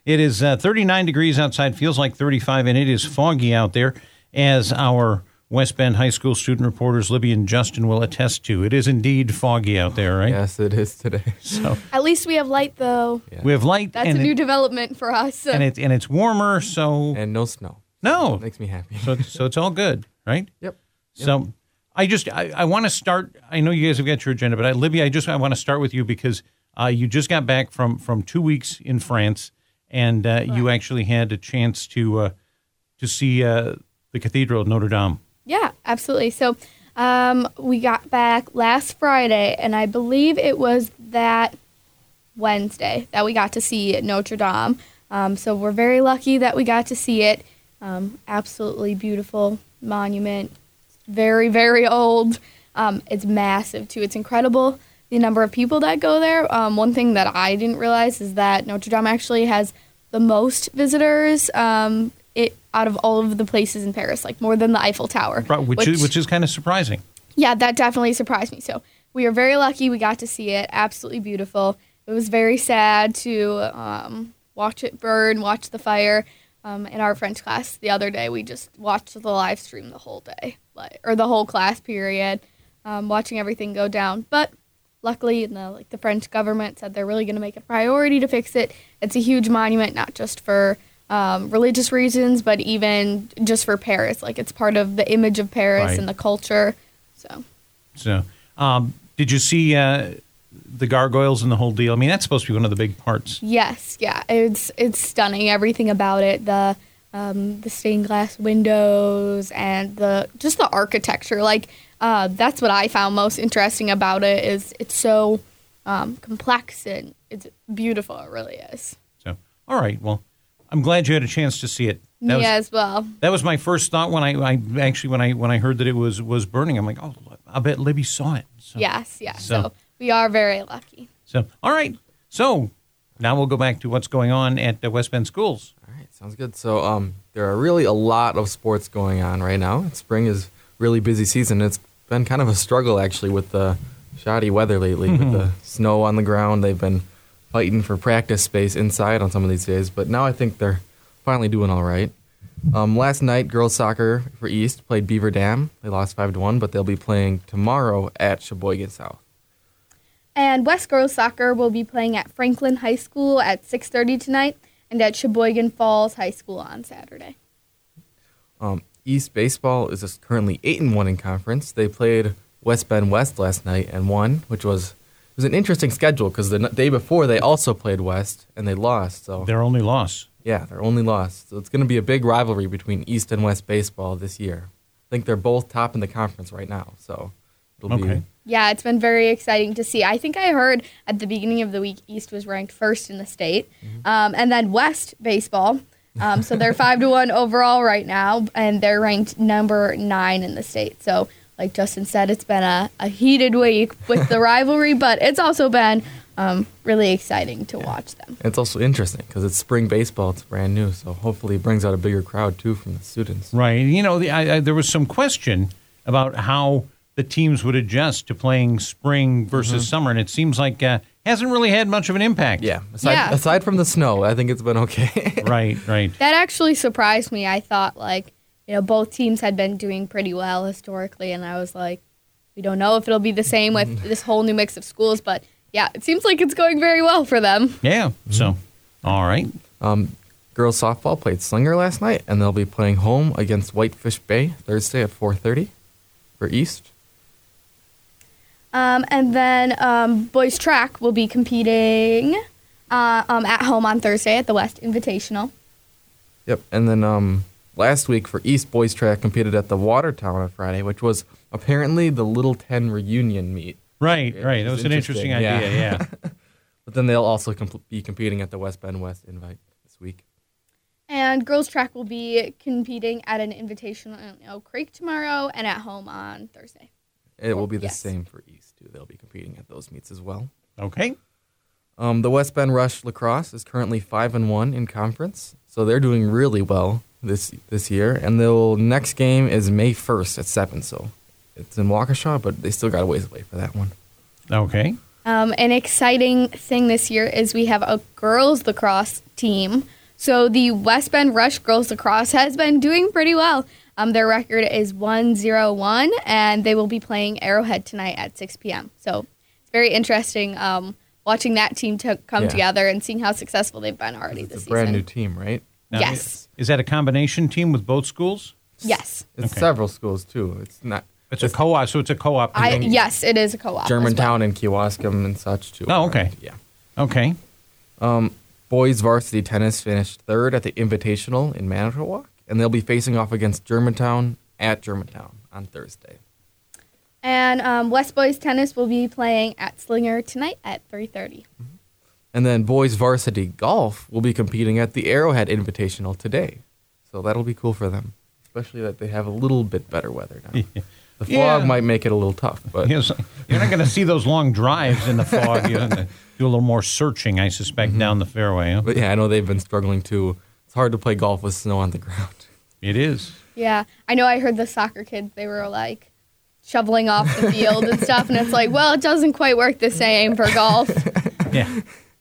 It is 39 degrees outside, feels like 35, and it is foggy out there, as our West Bend High School student reporters Libby and Justin will attest to. It is indeed foggy out there, right? Yes, it is today. So at least we have light, though. we have light. That's a new development for us. And it's warmer, so... And no snow. No. It makes me happy. So it's all good, right? Yep. So I want to start. I know you guys have got your agenda, but Libby, I want to start with you because you just got back from 2 weeks in France, and you actually had a chance to see the Cathedral of Notre Dame. Yeah, absolutely. So we got back last Friday, and I believe it was that Wednesday that we got to see Notre Dame. So we're very lucky that we got to see it. Absolutely beautiful monument. Very, very old. It's massive, too. It's incredible, the number of people that go there. One thing that I didn't realize is that Notre Dame actually has the most visitors out of all of the places in Paris, like more than the Eiffel Tower. Right, which is kind of surprising. Yeah, that definitely surprised me. So we are very lucky we got to see it. Absolutely beautiful. It was very sad to watch it burn, watch the fire. In our French class the other day, we just watched the live stream the whole day, or the whole class period, watching everything go down. But luckily, the French government said they're really going to make a priority to fix it. It's a huge monument, not just for religious reasons, but even just for Paris. Like, it's part of the image of Paris and the culture. So, did you see the gargoyles and the whole deal? I mean, that's supposed to be one of the big parts. Yes, yeah, it's stunning. Everything about it, the stained glass windows and the architecture. Like, that's what I found most interesting about it. Is it's so complex and it's beautiful. It really is. So, all right, well, I'm glad you had a chance to see it. As well. That was my first thought when I heard that it was burning. I'm like, oh, I bet Libby saw it. So, yes, yeah. So we are very lucky. So, all right. So now we'll go back to what's going on at the West Bend schools. All right, sounds good. So there are really a lot of sports going on right now. Spring is really busy season. It's been kind of a struggle, actually, with the shoddy weather lately, with the snow on the ground. They've been fighting for practice space inside on some of these days, but now I think they're finally doing all right. Last night, girls soccer for East played Beaver Dam. They lost 5-1, but they'll be playing tomorrow at Sheboygan South. And West girls soccer will be playing at Franklin High School at 6:30 tonight, and at Sheboygan Falls High School on Saturday. East baseball is currently 8-1 in conference. They played West Bend West last night and won, which was an interesting schedule because the day before they also played West and they lost. So their only loss. Yeah, their only loss. So it's going to be a big rivalry between East and West baseball this year. I think they're both top in the conference right now. So it'll be. Yeah, it's been very exciting to see. I think I heard at the beginning of the week East was ranked first in the state, and then West baseball. So they're 5-1 overall right now, and they're ranked number 9 in the state. So, like Justin said, it's been a heated week with the rivalry, but it's also been really exciting to watch them. It's also interesting because it's spring baseball. It's brand new, so hopefully it brings out a bigger crowd, too, from the students. Right. You know, there was some question about how the teams would adjust to playing spring versus summer, and it seems like hasn't really had much of an impact. Yeah. Aside from the snow, I think it's been okay. Right. That actually surprised me. I thought, both teams had been doing pretty well historically, and I was like, we don't know if it'll be the same with this whole new mix of schools, but yeah, it seems like it's going very well for them. Yeah. So, all right. Girls softball played Slinger last night, and they'll be playing home against Whitefish Bay Thursday at 4:30 for East. And then boys track will be competing at home on Thursday at the West Invitational. Yep. And then last week for East, boys track competed at the Watertown on Friday, which was apparently the Little 10 reunion meet. Right. That was an interesting idea, yeah. But then they'll also be competing at the West Bend West Invite this week. And girls track will be competing at an invitational in Oak Creek tomorrow and at home on Thursday. It will be the same for East, too. They'll be competing at those meets as well. Okay. The West Bend Rush Lacrosse is currently 5-1 in conference, so they're doing really well this year. And their next game is May 1st at 7, so it's in Waukesha, but they still got a ways away for that one. Okay. An exciting thing this year is we have a girls lacrosse team. So the West Bend Rush girls lacrosse has been doing pretty well. Their record is 1-0-1, and they will be playing Arrowhead tonight at 6 p.m. So it's very interesting watching that team come together and seeing how successful they've been already this season. It's a brand new team, right? Now, Yes. Is that a combination team with both schools? Yes. It's several schools, too. It's not It's a co-op, so it's a co-op. Yes, it is a co-op. Germantown and Kewaskum and such, too. Oh, okay. Yeah. Okay. Boys varsity tennis finished third at the Invitational in Manitowoc, and they'll be facing off against Germantown at Germantown on Thursday. And West Boys tennis will be playing at Slinger tonight at 3:30. And then boys varsity golf will be competing at the Arrowhead Invitational today. So that'll be cool for them, especially that they have a little bit better weather now. The fog might make it a little tough, but You're not going to see those long drives in the fog. You're going to do a little more searching, I suspect, down the fairway. Huh? but yeah, I know they've been struggling too. It's hard to play golf with snow on the ground. It is. Yeah, I know. I heard the soccer kids, they were like shoveling off the field and stuff, and it's like, well, it doesn't quite work the same for golf. Yeah.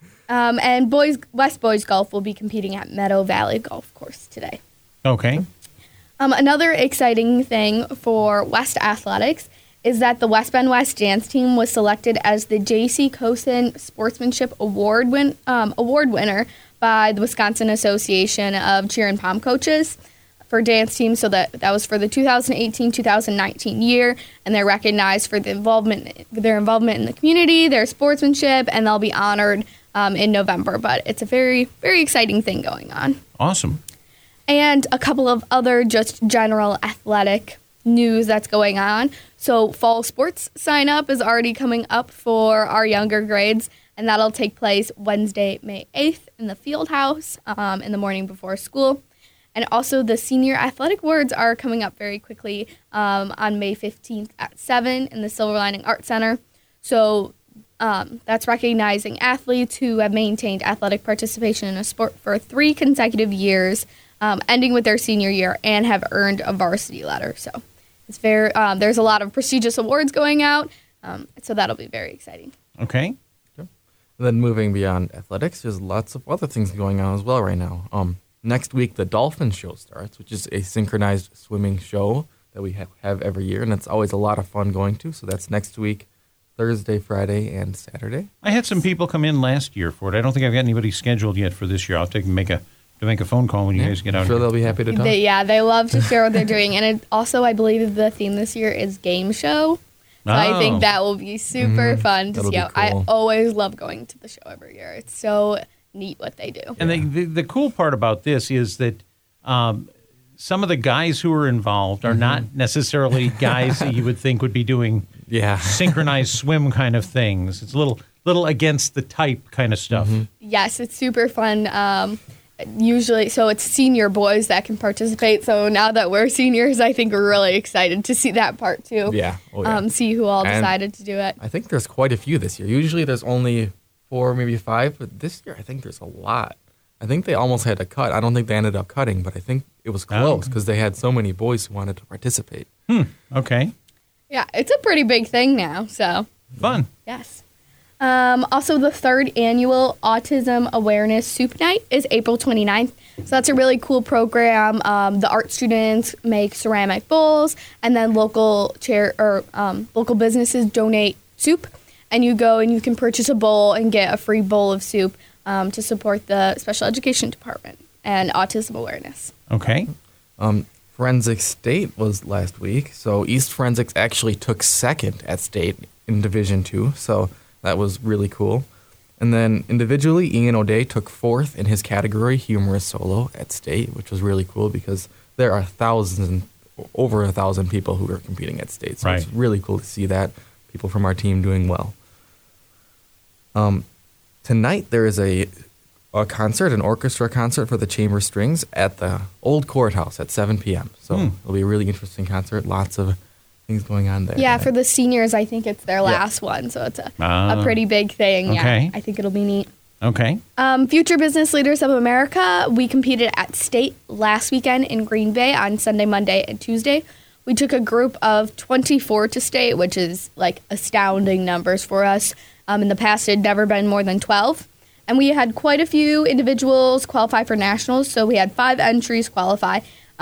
And West Boys Golf will be competing at Meadow Valley Golf Course today. Okay. Another exciting thing for West Athletics is that the West Bend West dance team was selected as the J.C. Cosin Sportsmanship Award winner by the Wisconsin Association of Cheer and Pom Coaches for dance teams. So that was for the 2018-2019 year, and they're recognized for their involvement in the community, their sportsmanship, and they'll be honored in November. But it's a very, very exciting thing going on. Awesome. And a couple of other just general athletic news that's going on. So fall sports sign up is already coming up for our younger grades, and that'll take place Wednesday, May 8th in the field house in the morning before school. And also the senior athletic awards are coming up very quickly on May 15th at 7 in the Silver Lining Art Center. So that's recognizing athletes who have maintained athletic participation in a sport for 3 consecutive years, ending with their senior year, and have earned a varsity letter. So it's very there's a lot of prestigious awards going out, so that'll be very exciting. Okay. And then moving beyond athletics, there's lots of other things going on as well right now. Next week, the Dolphin Show starts, which is a synchronized swimming show that we have every year, and it's always a lot of fun going to. So that's next week, Thursday, Friday, and Saturday. I had some people come in last year for it. I don't think I've got anybody scheduled yet for this year. I'll make a phone call when you guys get out. I'm sure here. they'll be happy to talk. They love to share what they're doing. And it also, I believe the theme this year is game show. So I think that will be super fun to That'll see. be How I cool. always love going to the show every year. It's so neat what they do. And the cool part about this is that some of the guys who are involved are not necessarily guys that you would think would be doing synchronized swim kind of things. It's a little against the type kind of stuff. Yes, it's super fun. Usually, so it's senior boys that can participate. So now that we're seniors, I think we're really excited to see that part too. Yeah. Oh, yeah. See who all And decided to do it. I think there's quite a few this year. Usually there's only 4, maybe 5, but this year I think there's a lot. I think they almost had to cut. I don't think they ended up cutting, but I think it was close because they had so many boys who wanted to participate. Okay. Yeah, it's a pretty big thing now. So Fun. yes. Also, the 3rd annual Autism Awareness Soup Night is April 29th. So that's a really cool program. The art students make ceramic bowls, and then local businesses donate soup. And you go and you can purchase a bowl and get a free bowl of soup to support the special education department and autism awareness. Okay. Forensic State was last week, so East Forensics actually took 2nd at state in Division 2, so that was really cool. And then individually, Ian O'Day took 4th in his category, humorous solo, at state, which was really cool because there are over 1,000 people who are competing at state, so it's really cool to see that, people from our team doing well. Tonight there is a concert, an orchestra concert for the chamber strings at the old courthouse at 7 p.m. So it'll be a really interesting concert. Lots of things going on there. Yeah, for the seniors, I think it's their last one, so it's a pretty big thing. Okay. Yeah, I think it'll be neat. Okay. Future Business Leaders of America, we competed at state last weekend in Green Bay on Sunday, Monday, and Tuesday. We took a group of 24 to state, which is like astounding numbers for us. In the past, it had never been more than 12. And we had quite a few individuals qualify for nationals. So we had 5 entries qualify,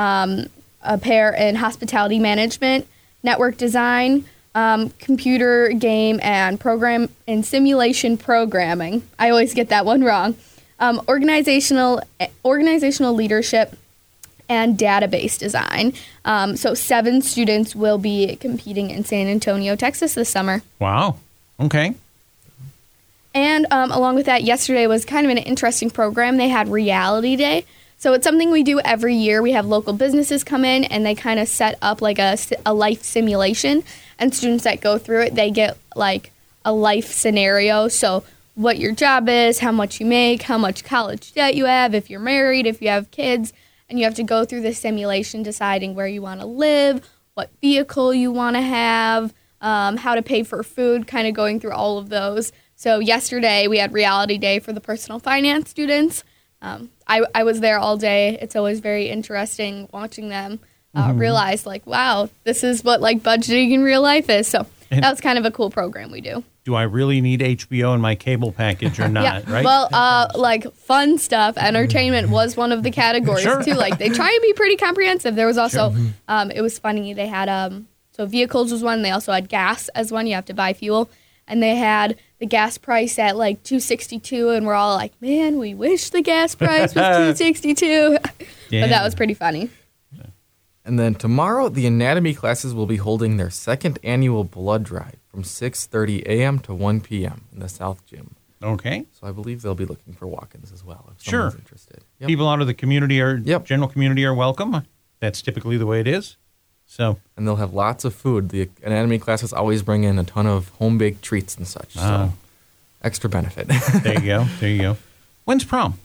a pair in hospitality management, network design, computer game and program and simulation programming. I always get that one wrong. Organizational leadership and database design. So 7 students will be competing in San Antonio, Texas this summer. Wow. Okay. And along with that, yesterday was kind of an interesting program. They had Reality Day. So it's something we do every year. We have local businesses come in, and they kind of set up like a life simulation. And students that go through it, they get like a life scenario. So what your job is, how much you make, how much college debt you have, if you're married, if you have kids. And you have to go through the simulation deciding where you want to live, what vehicle you want to have, how to pay for food, kind of going through all of those. So yesterday we had Reality Day for the personal finance students. I was there all day. It's always very interesting watching them realize, like, wow, this is what like budgeting in real life is. So that was kind of a cool program we do. Do I really need HBO in my cable package or not, Yeah. right? Well, like fun stuff, entertainment was one of the categories Sure. too. Like they try and be pretty comprehensive. There was also, it was funny. They had so vehicles was one. They also had gas as one. You have to buy fuel, and they had the gas price at like $2.62, and we're all like, man, we wish the gas price was $2.62. Yeah. But that was pretty funny. And then tomorrow, the anatomy classes will be holding their second annual blood drive from 6:30 a.m. to 1 p.m. in the South Gym. Okay. So I believe they'll be looking for walk-ins as well if Sure. someone's interested. Yep. People out of the community Yep. general community are welcome. That's typically the way it is. So, And they'll have lots of food. The anatomy classes always bring in a ton of home-baked treats and such. So extra benefit. there you go. There you go. When's prom?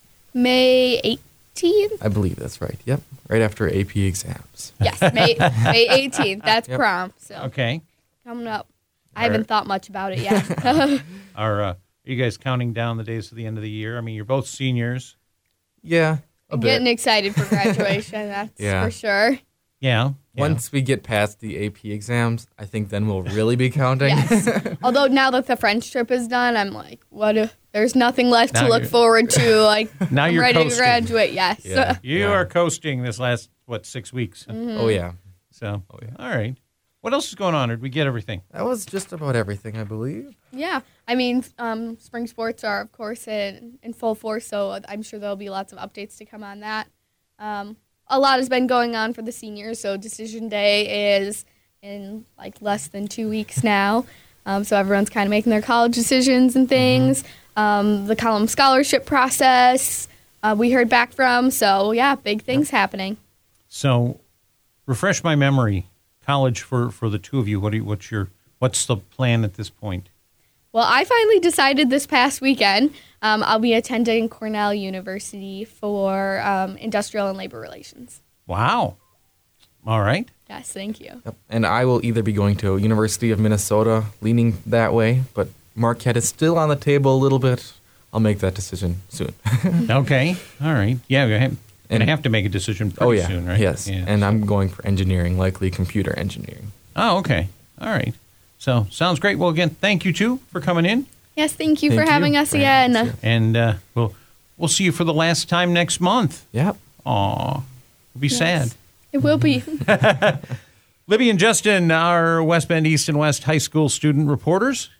May 18th? I believe that's right. Yep. Right after AP exams. Yes, May 18th. That's Yep. prom. So Okay. coming up. I All right. haven't thought much about it yet. Are you guys counting down the days to the end of the year? I mean, you're both seniors. Yeah, a I'm bit. getting excited for graduation, that's Yeah. for sure. Yeah. Once we get past the AP exams, I think then we'll really be counting. Yes. Although now that the French trip is done, I'm like, what if there's nothing left Now to look you're- forward to? Like, Now I'm you're ready coasting. to graduate. Yes. Yeah. You are coasting this last, 6 weeks? Oh, yeah. So, Oh, yeah. all right. What else is going on? Or did we get everything? That was just about everything, I believe. Yeah. I mean, spring sports are, of course, in full force, so I'm sure there'll be lots of updates to come on that. A lot has been going on for the seniors, so decision day is in like less than 2 weeks now. So everyone's kind of making their college decisions and things. The column scholarship process we heard back from. So yeah, big things happening. So, refresh my memory. College for the two of you. What's the plan at this point? Well, I finally decided this past weekend I'll be attending Cornell University for industrial and labor relations. Wow. All right. Yes, thank you. Yep. And I will either be going to University of Minnesota, leaning that way, but Marquette is still on the table a little bit. I'll make that decision soon. Okay. All right. Yeah, we're going to have to make a decision pretty soon, right? Yes. Yeah. And I'm going for engineering, likely computer engineering. Oh, okay. All right. So, sounds great. Well, again, thank you, two, for coming in. Yes, thank you Thank for you having us for having us, again. And we'll see you for the last time next month. Yep. Aw. It'll be sad. It will be. Libby and Justin, our West Bend East and West High School student reporters.